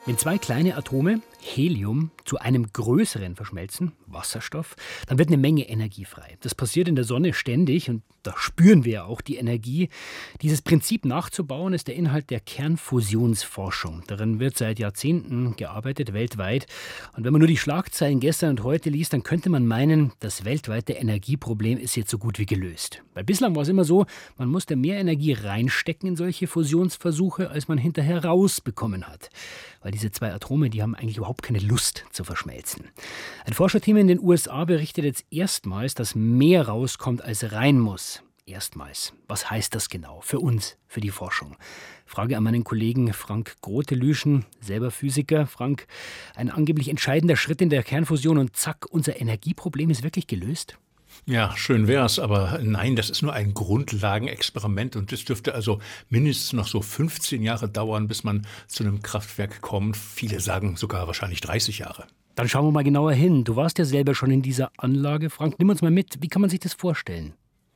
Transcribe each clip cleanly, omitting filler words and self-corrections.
Wenn zwei kleine Atome, Helium, zu einem größeren verschmelzen, Wasserstoff, dann wird eine Menge Energie frei. Das passiert in der Sonne ständig und da spüren wir auch die Energie. Dieses Prinzip nachzubauen ist der Inhalt der Kernfusionsforschung. Darin wird seit Jahrzehnten gearbeitet, weltweit. Und wenn man nur die Schlagzeilen gestern und heute liest, dann könnte man meinen, das weltweite Energieproblem ist jetzt so gut wie gelöst. Weil bislang war es immer so, man musste mehr Energie reinstecken in solche Fusionsversuche, als man hinterher rausbekommen hat. Weil diese zwei Atome, die haben eigentlich überhaupt keine Lust zu verschmelzen. Ein Forscherteam in den USA berichtet jetzt erstmals, dass mehr rauskommt, als rein muss. Erstmals. Was heißt das genau für uns, für die Forschung? Frage an meinen Kollegen Frank Grote-Lüschen, selber Physiker. Frank, ein angeblich entscheidender Schritt in der Kernfusion und zack, unser Energieproblem ist wirklich gelöst? Ja, schön wär's, aber nein, das ist nur ein Grundlagenexperiment und das dürfte also mindestens noch so 15 Jahre dauern, bis man zu einem Kraftwerk kommt. Viele sagen sogar wahrscheinlich 30 Jahre. Dann schauen wir mal genauer hin. Du warst ja selber schon in dieser Anlage. Frank, nimm uns mal mit. Wie kann man sich das vorstellen?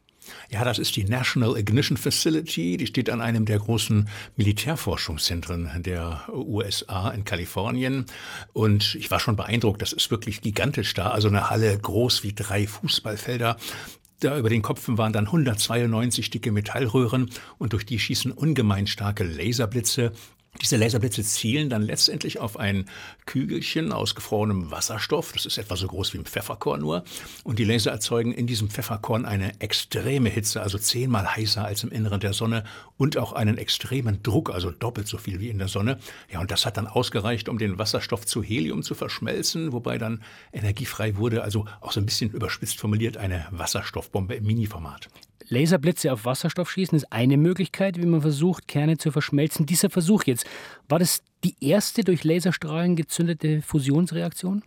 Ja, das ist die National Ignition Facility. Die steht an einem der großen Militärforschungszentren der USA in Kalifornien. Und ich war schon beeindruckt, das ist wirklich gigantisch da. Also eine Halle groß wie 3 Fußballfelder. Da über den Köpfen waren dann 192 dicke Metallröhren und durch die schießen ungemein starke Laserblitze. Diese Laserblitze zielen dann letztendlich auf ein Kügelchen aus gefrorenem Wasserstoff. Das ist etwa so groß wie ein Pfefferkorn nur. Und die Laser erzeugen in diesem Pfefferkorn eine extreme Hitze, also 10-mal heißer als im Inneren der Sonne und auch einen extremen Druck, also doppelt so viel wie in der Sonne. Ja, und das hat dann ausgereicht, um den Wasserstoff zu Helium zu verschmelzen, wobei dann Energie frei wurde, also auch so ein bisschen überspitzt formuliert eine Wasserstoffbombe im Mini-Format. Laserblitze auf Wasserstoff schießen ist eine Möglichkeit, wie man versucht, Kerne zu verschmelzen. Dieser Versuch jetzt, war das die erste durch Laserstrahlen gezündete Fusionsreaktion?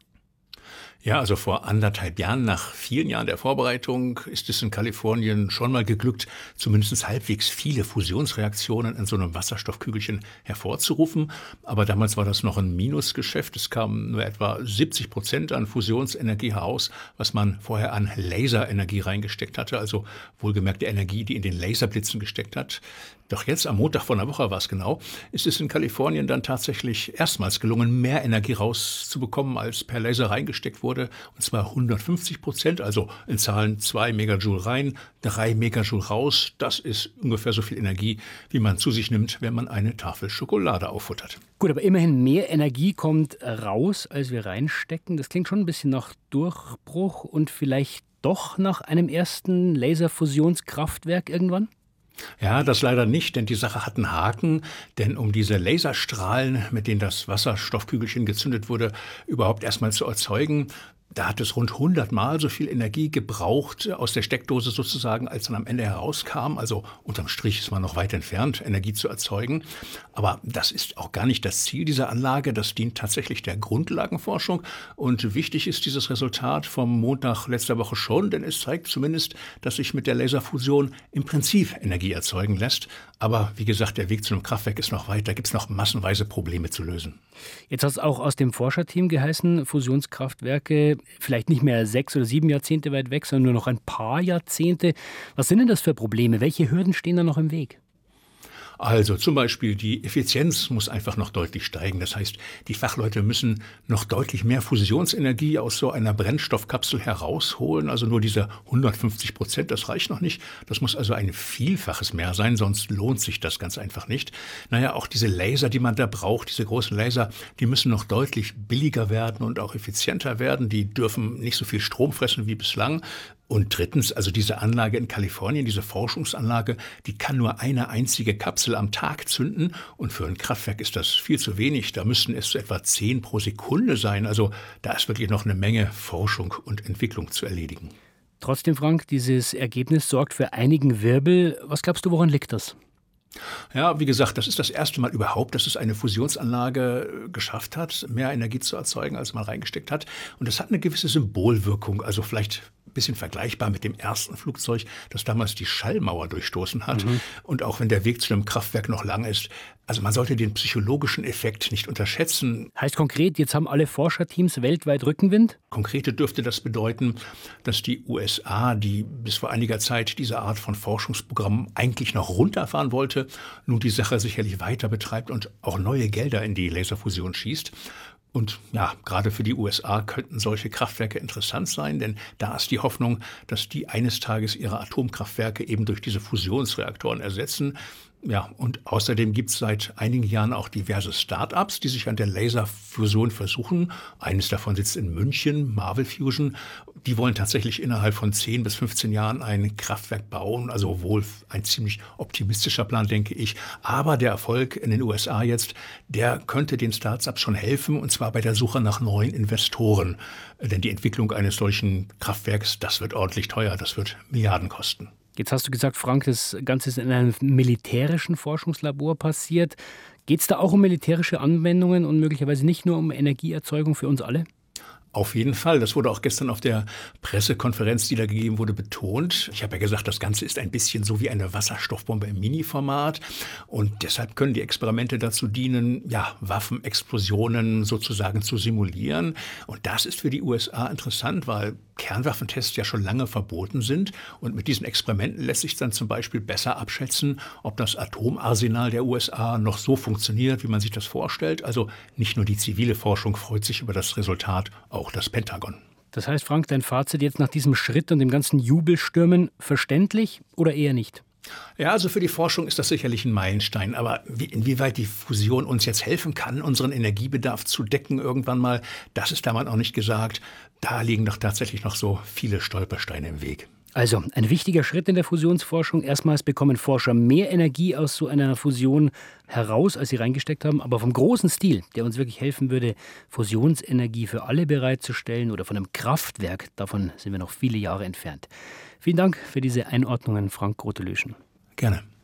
Ja, also vor 1,5 Jahren, nach vielen Jahren der Vorbereitung, ist es in Kalifornien schon mal geglückt, zumindest halbwegs viele Fusionsreaktionen in so einem Wasserstoffkügelchen hervorzurufen. Aber damals war das noch ein Minusgeschäft. Es kamen nur etwa 70% an Fusionsenergie heraus, was man vorher an Laserenergie reingesteckt hatte. Also wohlgemerkt die Energie, die in den Laserblitzen gesteckt hat. Doch jetzt, am Montag vor einer Woche war es genau, ist es in Kalifornien dann tatsächlich erstmals gelungen, mehr Energie rauszubekommen, als per Laser reingesteckt wurde. Und zwar 150%, also in Zahlen 2 Megajoule rein, 3 Megajoule raus. Das ist ungefähr so viel Energie, wie man zu sich nimmt, wenn man eine Tafel Schokolade auffuttert. Gut, aber immerhin mehr Energie kommt raus, als wir reinstecken. Das klingt schon ein bisschen nach Durchbruch und vielleicht doch nach einem ersten Laserfusionskraftwerk irgendwann? Ja, das leider nicht, denn die Sache hat einen Haken. Denn um diese Laserstrahlen, mit denen das Wasserstoffkügelchen gezündet wurde, überhaupt erstmal zu erzeugen, da hat es rund 100 Mal so viel Energie gebraucht aus der Steckdose sozusagen, als dann am Ende herauskam. Also unterm Strich ist man noch weit entfernt, Energie zu erzeugen. Aber das ist auch gar nicht das Ziel dieser Anlage. Das dient tatsächlich der Grundlagenforschung. Und wichtig ist dieses Resultat vom Montag letzter Woche schon, denn es zeigt zumindest, dass sich mit der Laserfusion im Prinzip Energie erzeugen lässt. Aber wie gesagt, der Weg zu einem Kraftwerk ist noch weit. Da gibt es noch massenweise Probleme zu lösen. Jetzt hat es auch aus dem Forscherteam geheißen, Fusionskraftwerke vielleicht nicht mehr 6 oder 7 Jahrzehnte weit weg, sondern nur noch ein paar Jahrzehnte. Was sind denn das für Probleme? Welche Hürden stehen da noch im Weg? Also zum Beispiel die Effizienz muss einfach noch deutlich steigen. Das heißt, die Fachleute müssen noch deutlich mehr Fusionsenergie aus so einer Brennstoffkapsel herausholen. Also nur diese 150%, das reicht noch nicht. Das muss also ein Vielfaches mehr sein, sonst lohnt sich das ganz einfach nicht. Naja, auch diese Laser, die man da braucht, diese großen Laser, die müssen noch deutlich billiger werden und auch effizienter werden. Die dürfen nicht so viel Strom fressen wie bislang. Und drittens, also diese Anlage in Kalifornien, diese Forschungsanlage, die kann nur eine einzige Kapsel am Tag zünden. Und für ein Kraftwerk ist das viel zu wenig. Da müssten es so etwa 10 pro Sekunde sein. Also da ist wirklich noch eine Menge Forschung und Entwicklung zu erledigen. Trotzdem, Frank, dieses Ergebnis sorgt für einigen Wirbel. Was glaubst du, woran liegt das? Ja, wie gesagt, das ist das erste Mal überhaupt, dass es eine Fusionsanlage geschafft hat, mehr Energie zu erzeugen, als man reingesteckt hat. Und das hat eine gewisse Symbolwirkung. Also vielleicht bisschen vergleichbar mit dem ersten Flugzeug, das damals die Schallmauer durchstoßen hat. Und auch wenn der Weg zu einem Kraftwerk noch lang ist, also man sollte den psychologischen Effekt nicht unterschätzen. Heißt konkret, jetzt haben alle Forscherteams weltweit Rückenwind? Konkrete dürfte das bedeuten, dass die USA, die bis vor einiger Zeit diese Art von Forschungsprogrammen eigentlich noch runterfahren wollte, nun die Sache sicherlich weiter betreibt und auch neue Gelder in die Laserfusion schießt. Und ja, gerade für die USA könnten solche Kraftwerke interessant sein, denn da ist die Hoffnung, dass die eines Tages ihre Atomkraftwerke eben durch diese Fusionsreaktoren ersetzen. Ja, und außerdem gibt es seit einigen Jahren auch diverse Start-ups, die sich an der Laserfusion versuchen. Eines davon sitzt in München, Marvel Fusion. Die wollen tatsächlich innerhalb von 10 bis 15 Jahren ein Kraftwerk bauen. Also wohl ein ziemlich optimistischer Plan, denke ich. Aber der Erfolg in den USA jetzt, der könnte den Start-ups schon helfen, und zwar bei der Suche nach neuen Investoren. Denn die Entwicklung eines solchen Kraftwerks, das wird ordentlich teuer, das wird Milliarden kosten. Jetzt hast du gesagt, Frank, das Ganze ist in einem militärischen Forschungslabor passiert. Geht es da auch um militärische Anwendungen und möglicherweise nicht nur um Energieerzeugung für uns alle? Auf jeden Fall. Das wurde auch gestern auf der Pressekonferenz, die da gegeben wurde, betont. Ich habe ja gesagt, das Ganze ist ein bisschen so wie eine Wasserstoffbombe im Mini-Format. Und deshalb können die Experimente dazu dienen, ja, Waffenexplosionen sozusagen zu simulieren. Und das ist für die USA interessant, weil Kernwaffentests ja schon lange verboten sind. Und mit diesen Experimenten lässt sich dann zum Beispiel besser abschätzen, ob das Atomarsenal der USA noch so funktioniert, wie man sich das vorstellt. Also nicht nur die zivile Forschung freut sich über das Resultat, auch das Pentagon. Das heißt, Frank, dein Fazit jetzt nach diesem Schritt und dem ganzen Jubelstürmen verständlich oder eher nicht? Ja, also für die Forschung ist das sicherlich ein Meilenstein. Aber inwieweit die Fusion uns jetzt helfen kann, unseren Energiebedarf zu decken irgendwann mal, das ist damals auch nicht gesagt. Da liegen doch tatsächlich noch so viele Stolpersteine im Weg. Also ein wichtiger Schritt in der Fusionsforschung. Erstmals bekommen Forscher mehr Energie aus so einer Fusion heraus, als sie reingesteckt haben. Aber vom großen Stil, der uns wirklich helfen würde, Fusionsenergie für alle bereitzustellen oder von einem Kraftwerk, davon sind wir noch viele Jahre entfernt. Vielen Dank für diese Einordnungen, Frank Grotelöschen. Gerne.